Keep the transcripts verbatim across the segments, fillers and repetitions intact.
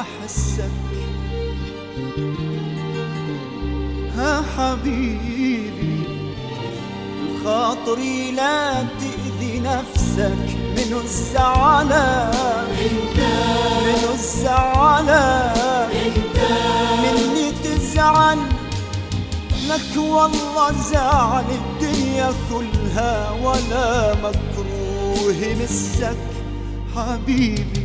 أحسك. ها حبيبي خاطري لا تأذي نفسك، منو الزعلان منو الزعلان مني تزعل لك، والله زعل الدنيا كلها ولا مكروه مسك حبيبي.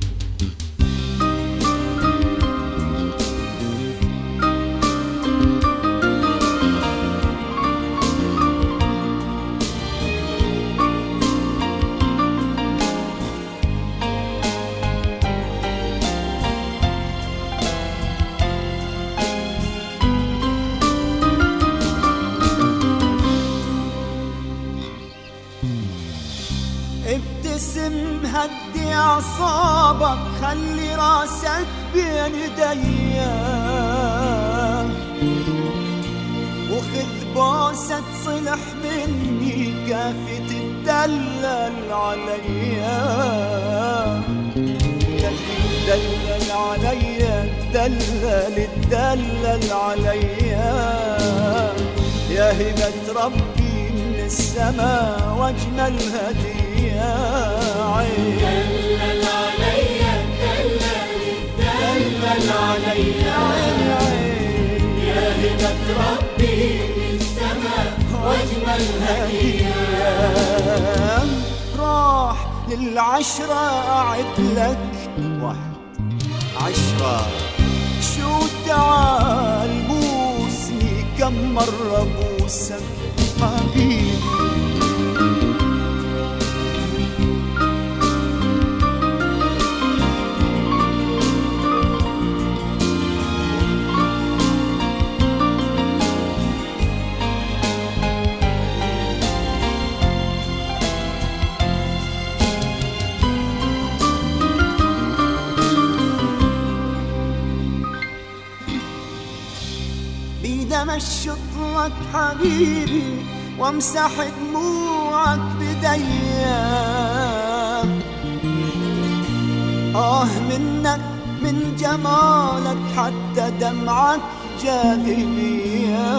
ابتسم هدي أعصابك، خلي راسك بين ايديا، وخذ بوسة صلح مني كافي تدلل عليا. تدلل عليا تدلل تدلل عليا، يا هبة ربي من السما واجمل هدية. دلل عليا دلل دلل عليا، يا هبة ربي من السما واجمل هدية. راح للعشرة أعد لك واحد عشرة، شو تعال بوسني كم مرة بوسك حبيبي. بيدي امشط لك حبيبي وامسح دموعك بديا، آه منك من جمالك حتى دمعك جاذبية.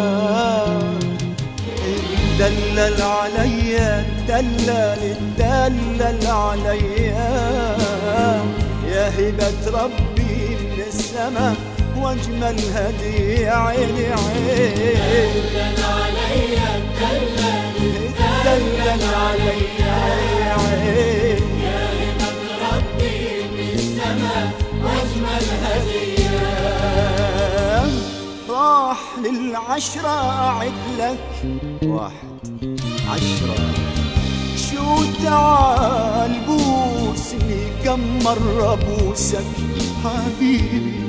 دلل عليا دلل دلل عليا، يا هبة ربي من السما واجمل هدية. عيني عين دلل عليا دلل دلل عليا، عين يا هبة ربي من السما واجمل هدية. راح للعشرة أعد لك واحد عشرة، شو تعال بوسني كم مرة بوسك حبيبي.